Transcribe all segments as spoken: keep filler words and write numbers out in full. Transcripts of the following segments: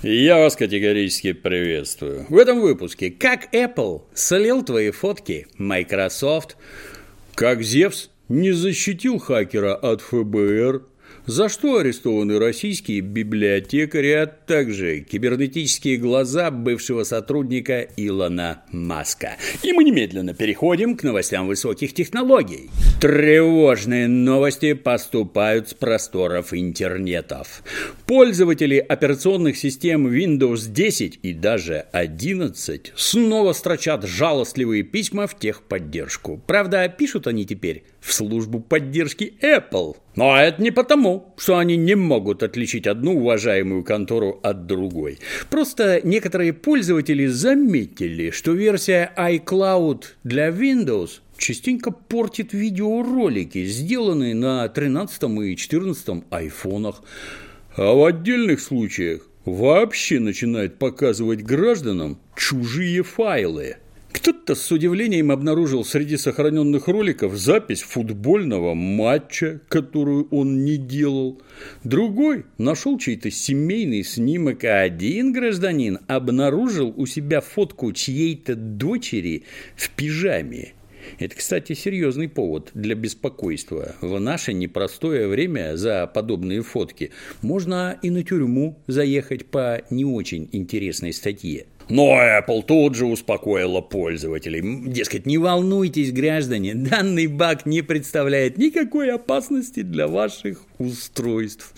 Я вас категорически приветствую. В этом выпуске: как Apple слил твои фотки Microsoft, как Зевс не защитил хакера от эф бэ эр, за что арестованы российские библиотекари, а также кибернетические глаза бывшего сотрудника Илона Маска. И мы немедленно переходим к новостям высоких технологий. Тревожные новости поступают с просторов интернетов. Пользователи операционных систем Windows десять и даже одиннадцать снова строчат жалостливые письма в техподдержку. Правда, пишут они теперь в службу поддержки Apple. Но это не потому, что они не могут отличить одну уважаемую контору от другой. Просто некоторые пользователи заметили, что версия iCloud для Windows частенько портит видеоролики, сделанные на тринадцатом и четырнадцатом айфонах, а в отдельных случаях вообще начинает показывать гражданам чужие файлы. Кто-то с удивлением обнаружил среди сохраненных роликов запись футбольного матча, которую он не делал. Другой нашел чей-то семейный снимок, а один гражданин обнаружил у себя фотку чьей-то дочери в пижаме. Это, кстати, серьезный повод для беспокойства. В наше непростое время за подобные фотки можно и на тюрьму заехать по не очень интересной статье. Но Apple тут же успокоила пользователей. Дескать, не волнуйтесь, граждане, данный баг не представляет никакой опасности для ваших устройств.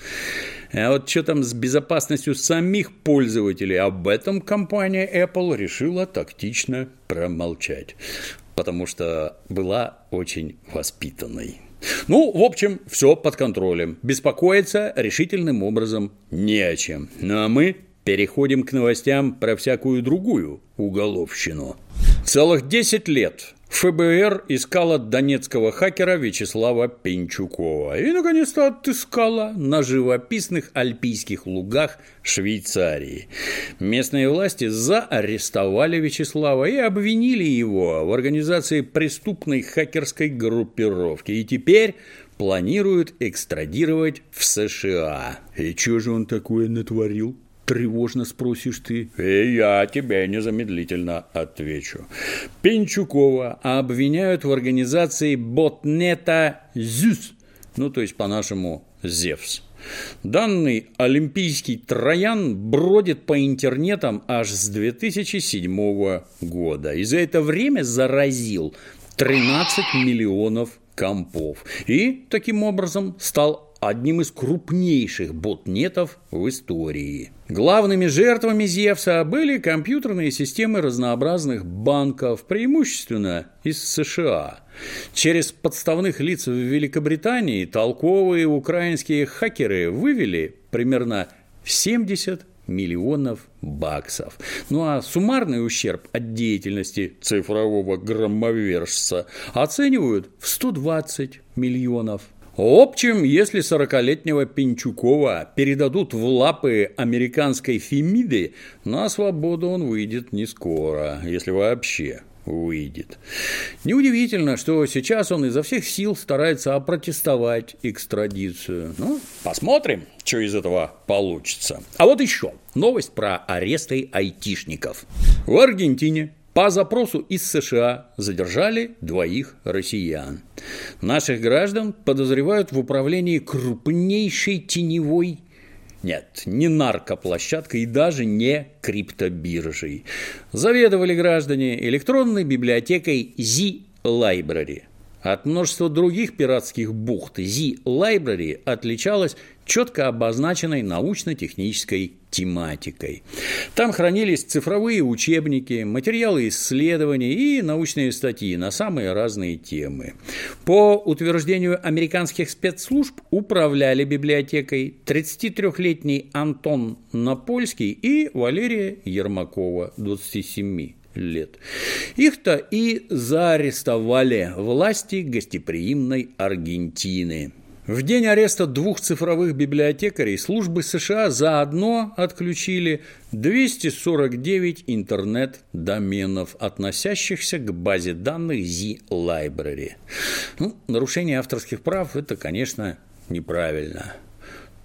А вот что там с безопасностью самих пользователей, об этом компания Apple решила тактично промолчать, потому что была очень воспитанной. Ну, в общем, все под контролем. Беспокоиться решительным образом не о чем. Ну а мы переходим к новостям про всякую другую уголовщину. Целых десять лет эф бэ эр искала донецкого хакера Вячеслава Пенчукова и, наконец-то, отыскала на живописных альпийских лугах Швейцарии. Местные власти заарестовали Вячеслава и обвинили его в организации преступной хакерской группировки. И теперь планируют экстрадировать в США. И что же он такое натворил? Тревожно спросишь ты, и я тебе незамедлительно отвечу. Пенчукова обвиняют в организации ботнета Зюс, ну то есть по-нашему Зевс. Данный олимпийский троян бродит по интернетам аж с две тысячи седьмого года и за это время заразил тринадцать миллионов компов и таким образом стал одним из крупнейших ботнетов в истории. Главными жертвами Зевса были компьютерные системы разнообразных банков, преимущественно из США. Через подставных лиц в Великобритании толковые украинские хакеры вывели примерно семьдесят миллионов баксов. Ну а суммарный ущерб от деятельности цифрового громовержца оценивают в сто двадцать миллионов. В общем, если сорокалетнего Пенчукова передадут в лапы американской Фемиды, на свободу он выйдет не скоро, если вообще выйдет. Неудивительно, что сейчас он изо всех сил старается опротестовать экстрадицию. Ну, посмотрим, что из этого получится. А вот еще новость про аресты айтишников. В Аргентине по запросу из США задержали двоих россиян. Наших граждан подозревают в управлении крупнейшей теневой, нет, не наркоплощадкой и даже не криптобиржей. Заведовали граждане электронной библиотекой Z-Library. От множества других пиратских бухт Z-Library отличалась четко обозначенной научно-технической тематикой. Там хранились цифровые учебники, материалы исследований и научные статьи на самые разные темы. По утверждению американских спецслужб управляли библиотекой тридцатитрёхлетний Антон Напольский и Валерия Ермакова, двадцати семи лет. Их-то и заарестовали власти гостеприимной Аргентины. В день ареста двух цифровых библиотекарей службы США заодно отключили двести сорок девять интернет-доменов, относящихся к базе данных Z-Library. Ну, нарушение авторских прав – это, конечно, неправильно. Ну,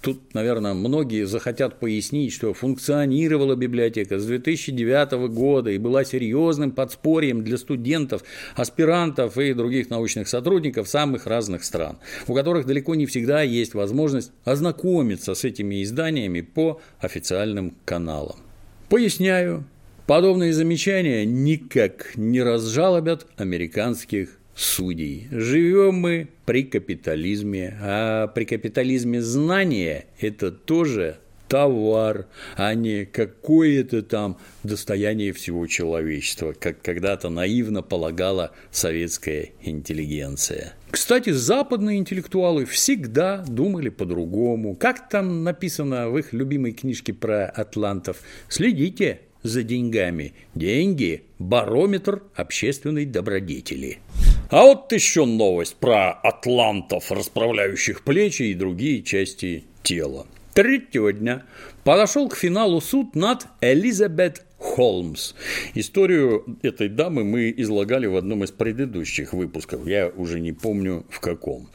Тут, наверное, многие захотят пояснить, что функционировала библиотека с две тысячи девятого года и была серьезным подспорьем для студентов, аспирантов и других научных сотрудников самых разных стран, у которых далеко не всегда есть возможность ознакомиться с этими изданиями по официальным каналам. Поясняю, подобные замечания никак не разжалобят американских судей. Живем мы при капитализме, а при капитализме знания – это тоже товар, а не какое-то там достояние всего человечества, как когда-то наивно полагала советская интеллигенция. Кстати, западные интеллектуалы всегда думали по-другому. Как там написано в их любимой книжке про атлантов? Следите за деньгами. Деньги – барометр общественной добродетели. А вот еще новость про атлантов, расправляющих плечи и другие части тела. Третьего дня подошел к финалу суд над Элизабет Холмс. Историю этой дамы мы излагали в одном из предыдущих выпусков, я уже не помню в каком.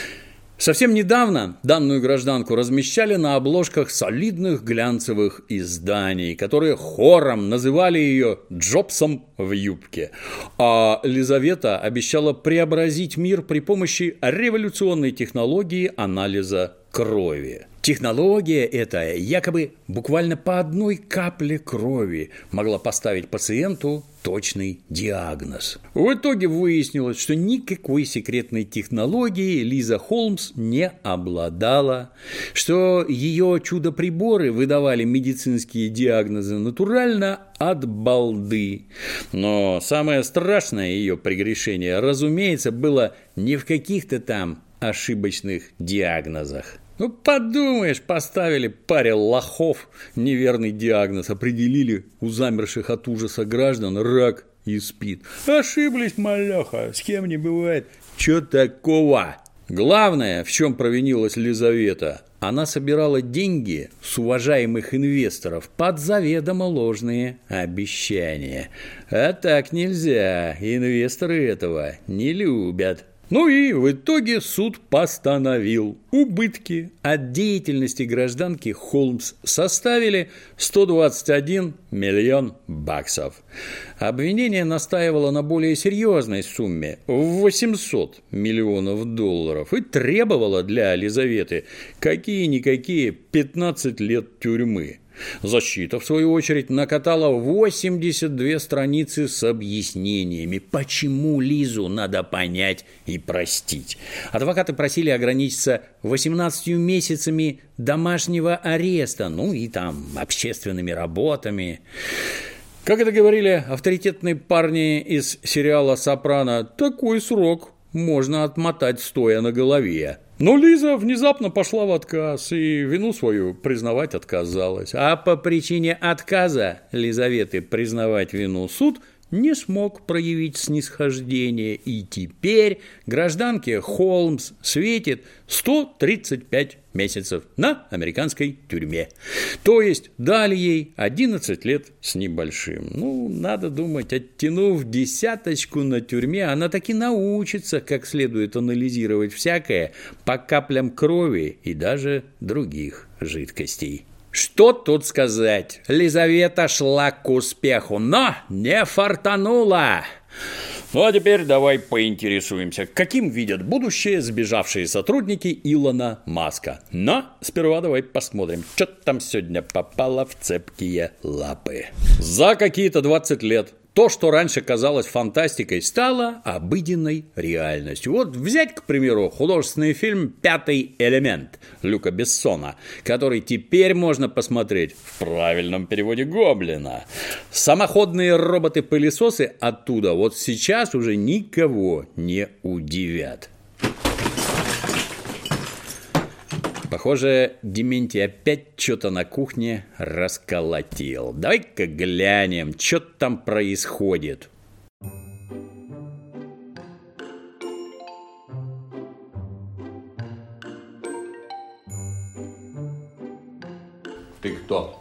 Совсем недавно данную гражданку размещали на обложках солидных глянцевых изданий, которые хором называли ее Джобсом в юбке. А Лизавета обещала преобразить мир при помощи революционной технологии анализа крови. Технология эта якобы буквально по одной капле крови могла поставить пациенту точный диагноз. В итоге выяснилось, что никакой секретной технологии Лиза Холмс не обладала, что ее чудо-приборы выдавали медицинские диагнозы натурально от балды. Но самое страшное ее прегрешение, разумеется, было не в каких-то там ошибочных диагнозах. Ну, подумаешь, поставили паре лохов неверный диагноз, определили у замерших от ужаса граждан рак и СПИД. Ошиблись, малёха, с кем не бывает. Чё такого? Главное, в чем провинилась Лизавета, она собирала деньги с уважаемых инвесторов под заведомо ложные обещания. А так нельзя, инвесторы этого не любят. Ну и в итоге суд постановил: убытки от деятельности гражданки Холмс составили сто двадцать один миллион баксов. Обвинение настаивало на более серьезной сумме в восемьсот миллионов долларов и требовало для Лизаветы какие-никакие пятнадцать лет тюрьмы. Защита, в свою очередь, накатала восемьдесят две страницы с объяснениями, почему Лизу надо понять и простить. Адвокаты просили ограничиться восемнадцатью месяцами домашнего ареста, ну и там общественными работами. Как это говорили авторитетные парни из сериала «Сопрано», такой срок можно отмотать стоя на голове. Но Лиза внезапно пошла в отказ и вину свою признавать отказалась. А по причине отказа Лизаветы признавать вину суд не смог проявить снисхождение, и теперь гражданке Холмс светит сто тридцать пять месяцев на американской тюрьме. То есть дали ей одиннадцать лет с небольшим. Ну, надо думать, оттянув десяточку на тюрьме, она таки научится как следует анализировать всякое по каплям крови и даже других жидкостей. Что тут сказать? Лизавета шла к успеху, но не фартанула. Ну, а теперь давай поинтересуемся, каким видят будущее сбежавшие сотрудники Илона Маска. Но сперва давай посмотрим, что там сегодня попало в цепкие лапы. За какие-то двадцать лет то, что раньше казалось фантастикой, стало обыденной реальностью. Вот взять, к примеру, художественный фильм «Пятый элемент» Люка Бессона, который теперь можно посмотреть в правильном переводе Гоблина. Самоходные роботы-пылесосы оттуда вот сейчас уже никого не удивят. Похоже, Дементий опять что-то на кухне расколотил. Давай-ка глянем, что там происходит. Ты кто?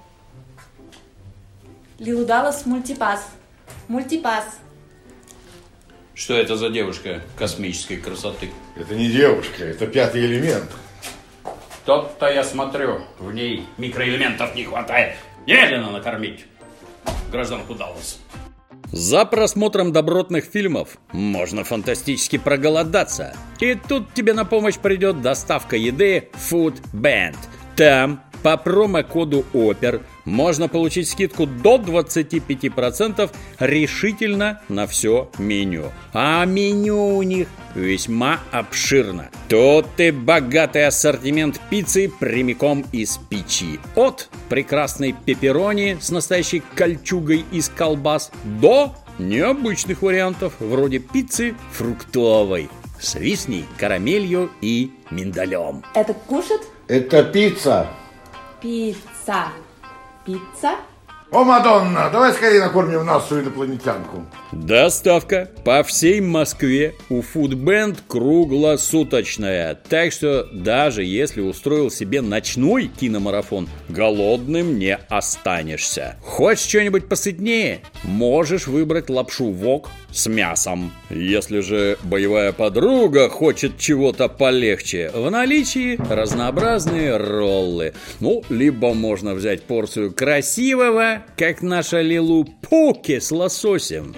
Лил Даллас Мультипас. Мультипас. Что это за девушка космической красоты? Это не девушка, это пятый элемент. Что-то я смотрю, в ней микроэлементов не хватает. Немедленно накормить гражданку Даллас. За просмотром добротных фильмов можно фантастически проголодаться. И тут тебе на помощь придет доставка еды Food Band. Там по промокоду ОПЕР можно получить скидку до двадцати пяти процентов решительно на все меню. А меню у них весьма обширно. Тут и богатый ассортимент пиццы прямиком из печи. От прекрасной пепперони с настоящей кольчугой из колбас до необычных вариантов, вроде пиццы фруктовой с вишней, карамелью и миндалем. Это кушать? Это пицца. Пицца. Пицца? О, Мадонна, давай скорее накормим нашу инопланетянку. Доставка по всей Москве у Food Band круглосуточная. Так что даже если устроил себе ночной киномарафон, голодным не останешься. Хочешь что-нибудь посытнее? Можешь выбрать лапшу вок с мясом. Если же боевая подруга хочет чего-то полегче, в наличии разнообразные роллы. Ну, либо можно взять порцию красивого, как наша Лилу, поке с лососем.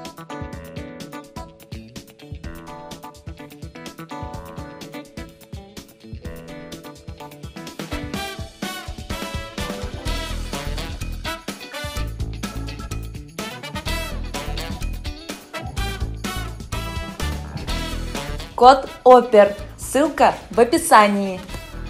Код ОПЕР. Ссылка в описании.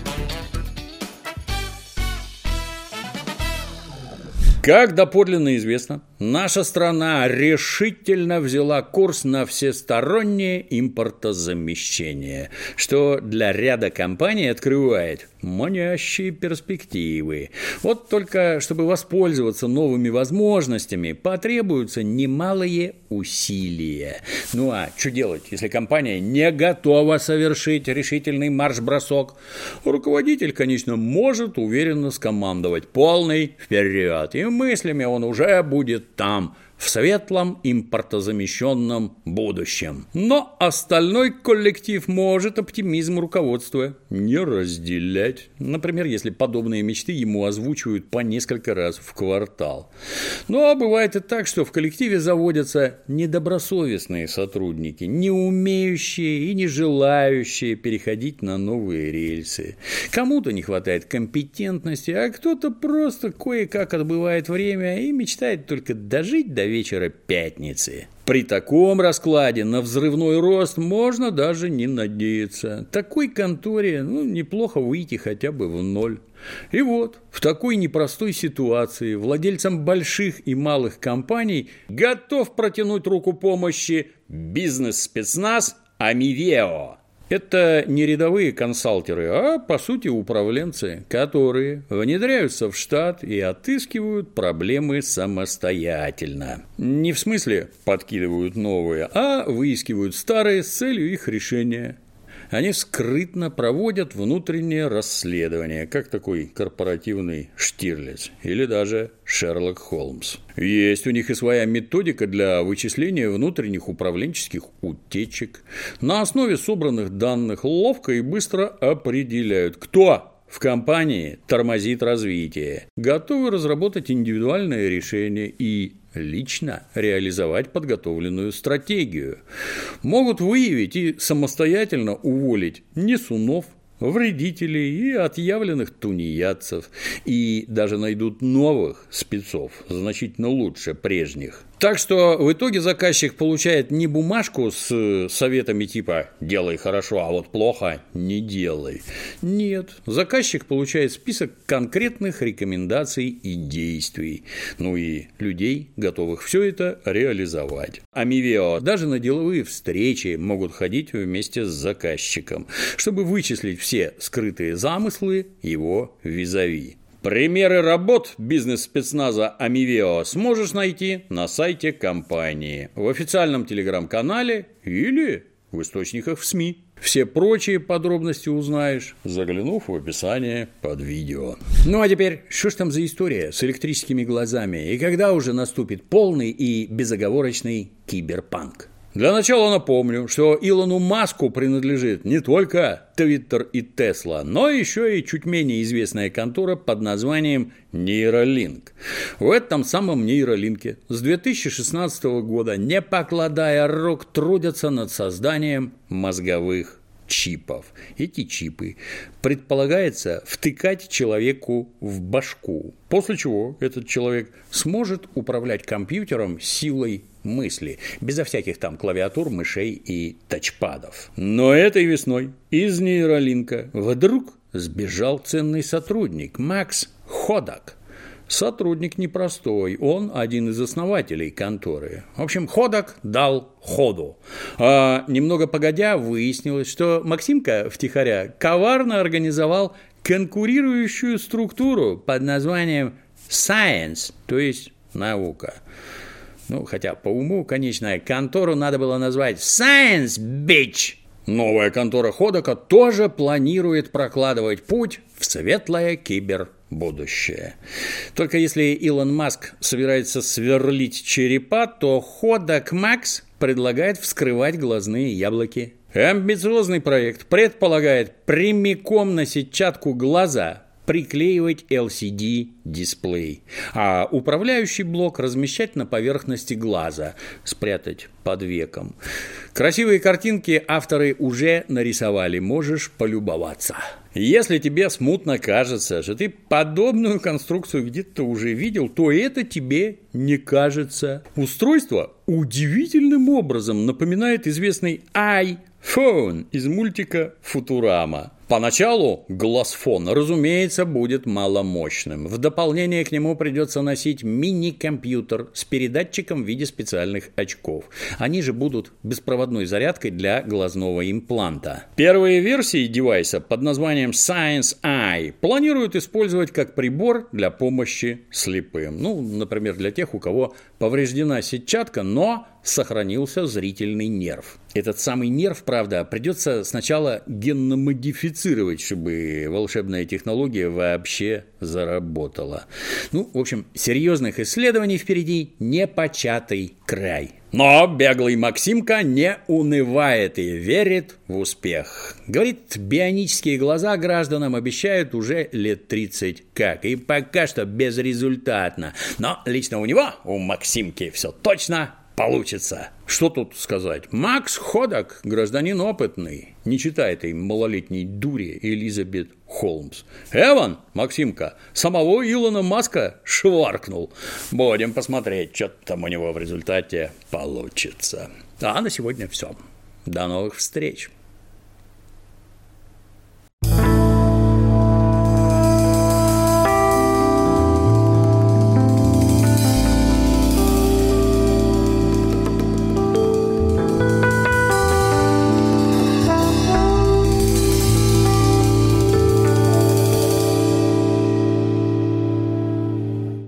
Как доподлинно известно, наша страна решительно взяла курс на всестороннее импортозамещение, что для ряда компаний открывает манящие перспективы. Вот только чтобы воспользоваться новыми возможностями, потребуются немалые усилия. Ну а что делать, если компания не готова совершить решительный марш-бросок? Руководитель, конечно, может уверенно скомандовать: полный вперед, и мыслями он уже будет там, в светлом импортозамещенном будущем. Но остальной коллектив может оптимизм руководства не разделять. Например, если подобные мечты ему озвучивают по несколько раз в квартал. Но бывает и так, что в коллективе заводятся недобросовестные сотрудники, не умеющие и не желающие переходить на новые рельсы. Кому-то не хватает компетентности, а кто-то просто кое-как отбывает время и мечтает только дожить до вечера пятницы. При таком раскладе на взрывной рост можно даже не надеяться. Такой конторе ну, неплохо выйти хотя бы в ноль. И вот в такой непростой ситуации владельцам больших и малых компаний готов протянуть руку помощи бизнес-спецназ Амивео. Это не рядовые консалтеры, а, по сути, управленцы, которые внедряются в штат и отыскивают проблемы самостоятельно. Не в смысле подкидывают новые, а выискивают старые с целью их решения. Они скрытно проводят внутреннее расследование, как такой корпоративный Штирлиц или даже Шерлок Холмс. Есть у них и своя методика для вычисления внутренних управленческих утечек. На основе собранных данных ловко и быстро определяют, кто в компании тормозит развитие, готовы разработать индивидуальное решение и лично реализовать подготовленную стратегию. Могут выявить и самостоятельно уволить несунов, вредителей и отъявленных тунеядцев, и даже найдут новых спецов, значительно лучше прежних. Так что в итоге заказчик получает не бумажку с советами типа «делай хорошо, а вот плохо не делай». Нет, заказчик получает список конкретных рекомендаций и действий. Ну и людей, готовых все это реализовать. Амивео даже на деловые встречи могут ходить вместе с заказчиком, чтобы вычислить все скрытые замыслы его визави. Примеры работ бизнес-спецназа Амивео сможешь найти на сайте компании, в официальном телеграм-канале или в источниках в СМИ. Все прочие подробности узнаешь, заглянув в описание под видео. Ну а теперь, что ж там за история с электрическими глазами и когда уже наступит полный и безоговорочный киберпанк? Для начала напомню, что Илону Маску принадлежит не только Твиттер и Тесла, но еще и чуть менее известная контора под названием Neuralink. В этом самом Neuralink с две тысячи шестнадцатого года, не покладая рук, трудятся над созданием мозговых чипов. Эти чипы предполагается втыкать человеку в башку, после чего этот человек сможет управлять компьютером силой мысли, безо всяких там клавиатур, мышей и тачпадов. Но этой весной из нейролинка вдруг сбежал ценный сотрудник Макс Ходак. Сотрудник непростой, он один из основателей конторы. В общем, Ходак дал ходу. А немного погодя выяснилось, что Максимка втихаря коварно организовал конкурирующую структуру под названием Science, то есть наука. Ну, хотя по уму, конечно, контору надо было назвать Science, bitch. Новая контора Ходака тоже планирует прокладывать путь в светлое кибербудущее. Только если Илон Маск собирается сверлить черепа, то Ходак Макс предлагает вскрывать глазные яблоки. Амбициозный проект предполагает прямиком на сетчатку глаза приклеивать эл си ди-дисплей, а управляющий блок размещать на поверхности глаза, спрятать под веком. Красивые картинки авторы уже нарисовали, можешь полюбоваться. Если тебе смутно кажется, что ты подобную конструкцию где-то уже видел, то это тебе не кажется. Устройство удивительным образом напоминает известный iPhone из мультика «Футурама». Поначалу глазфон, разумеется, будет маломощным. В дополнение к нему придется носить мини-компьютер с передатчиком в виде специальных очков. Они же будут беспроводной зарядкой для глазного импланта. Первые версии девайса под названием Science Eye планируют использовать как прибор для помощи слепым. Ну, например, для тех, у кого повреждена сетчатка, но сохранился зрительный нерв. Этот самый нерв, правда, придется сначала генно-модифицировать, чтобы волшебная технология вообще заработала. Ну, в общем, серьезных исследований впереди непочатый край. Но беглый Максимка не унывает и верит в успех. Говорит, бионические глаза гражданам обещают уже лет тридцать как, и пока что безрезультатно. Но лично у него, у Максимки, все точно получится. Что тут сказать? Макс Ходак, гражданин опытный, не читай этой малолетней дури Элизабет Холмс. Эван, Максимка, самого Илона Маска шваркнул. Будем посмотреть, что там у него в результате получится. А на сегодня все. До новых встреч.